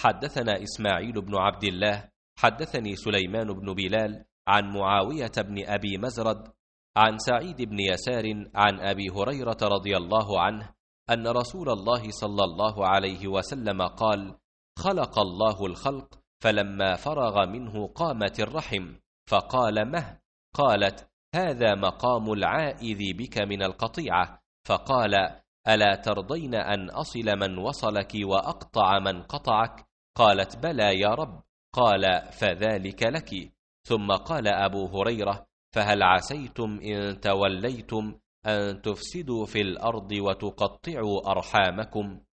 حدثنا إسماعيل بن عبد الله حدثني سليمان بن بلال عن معاوية بن أبي مزرد عن سعيد بن يسار عن أبي هريرة رضي الله عنه أن رسول الله صلى الله عليه وسلم قال: خلق الله الخلق فلما فرغ منه قامت الرحم، فقال: مه؟ قالت: هذا مقام العائذ بك من القطيعة. فقال: ألا ترضين أن أصل من وصلك وأقطع من قطعك؟ قالت: بلى يا رب. قال: فذلك لك. ثم قال أبو هريرة: فهل عسيتم إن توليتم أن تفسدوا في الأرض وتقطعوا أرحامكم؟